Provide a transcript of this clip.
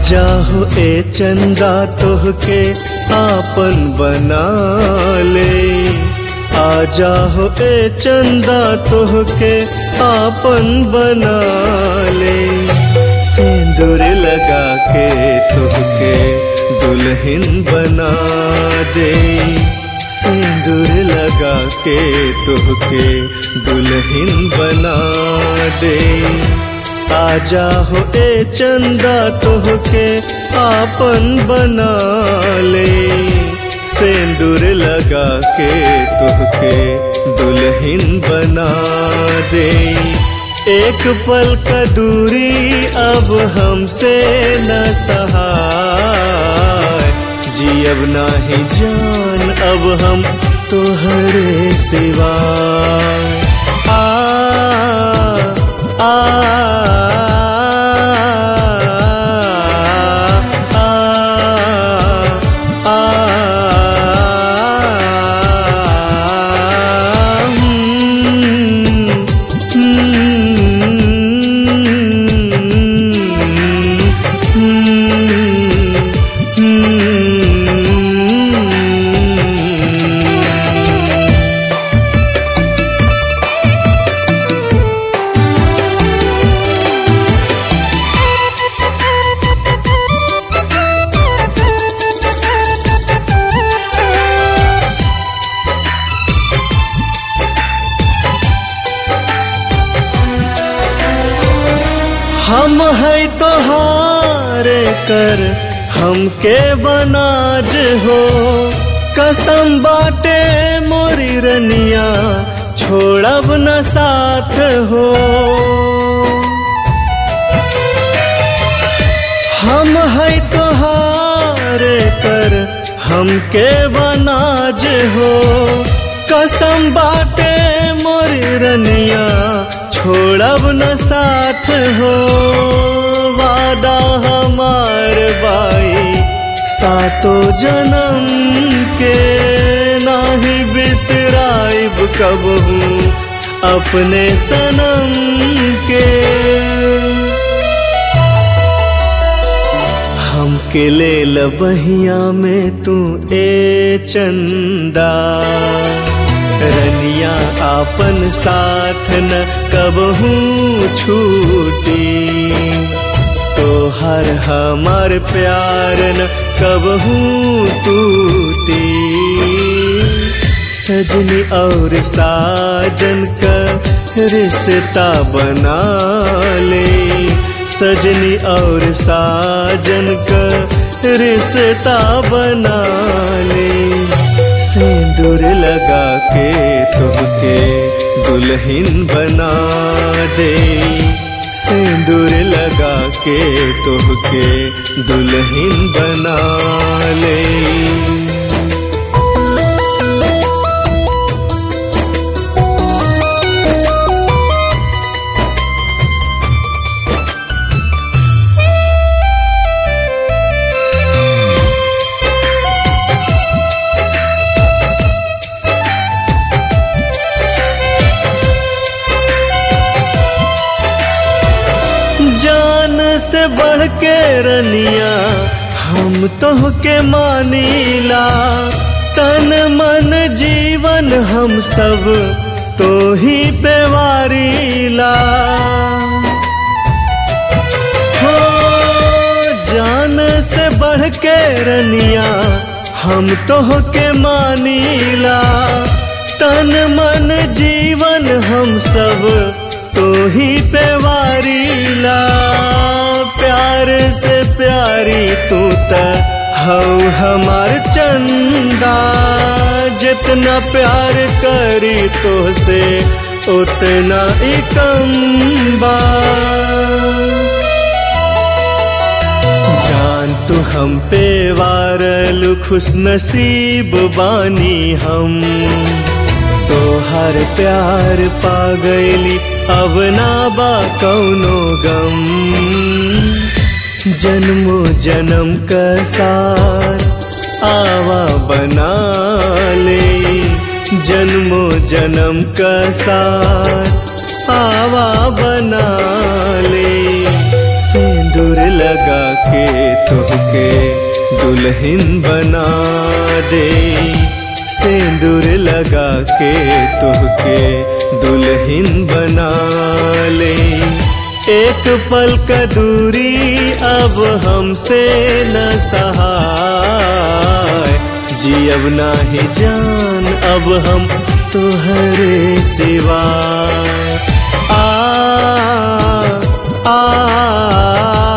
जाहो ए चंदा तोहके आपन बना ले, आ जाहो ए चंदा तोहके आपन बना ले। सिंदूर लगा के तोहके दुल्हन बना दे, सिंदूर लगा के तोहके दुल्हन बना दे। आ जाहो ए चंदा तोहके आपन बना ले, सिंदूर लगा के तोहके दुल्हन बना दे। एक पल का दूरी अब हमसे न सहाय, जियब नाही जान अब हम तोहरे सिवाय। आ आ हम है तोहारे कर हमके बनाज हो, कसम बाटे मोरी रनिया छोड़ब न साथ हो। हम है तोहारे कर हमके बनाज हो, कसम बाटे मोरी रनिया छोड़ब न साथ हो। वादा हमार बाई सातो जन्म के, नाही बिसराइब कबहू अपने सनम के। हमके ले लबहिया में तू ए चंदा, रनिया आपन साथ न कबहू छूटी। तोहर हमार प्यार न कबहू टूटी। सजनी और साजन का रिश्ता बना ले, सजनी और साजन का रिश्ता बना ले। सिंदूर लगा के तोहके दुल्हन बना दे, सिंदूर लगा के तोहके दुल्हन बना ले। जान से बढ़ के रनिया हम तोहके मानीला, तन मन जीवन हम सब तो ही पे वारीला। हो जान से बढ़ के रनिया हम तोहके मानीला, तन मन जीवन हम सब तो ही पे वारीला। प्यार से प्यारी तू त हऊ हमार चंदा, जितना प्यार करी तो से उतना ही कम बा। जान तू हम पे वारल खुश नसीब बानी हम, तो हर प्यार पा गईली अब ना बा कौनो गम। जन्मों जन्म का सार आवा बना ले, जन्मों जन्म का सार आवा बना ले। सिंदूर लगा के तुहके दुल्हन बना दे, सिंदूर लगा के तुहके दुल्हन बना ले। एक पल का दूरी अब हमसे न सहाय, जियब नाही जान अब हम तोहरे सिवा। आ आ